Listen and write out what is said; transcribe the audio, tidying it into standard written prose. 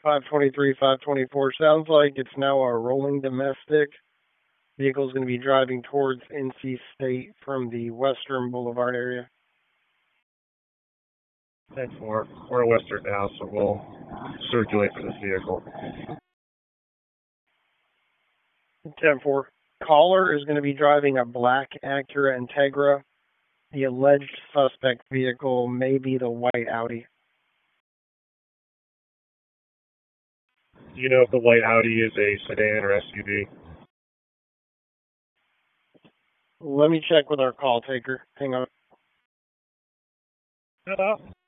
523, 524. Sounds like it's now a rolling domestic. Vehicle is going to be driving towards NC State from the Western Boulevard area. 10-4. We're in Western now, so we'll circulate for this vehicle. 10-4. Caller is going to be driving a black Acura Integra. The alleged suspect vehicle may be the white Audi. Do you know if the white Audi is a sedan or SUV? Let me check with our call taker. Hang on. Hello?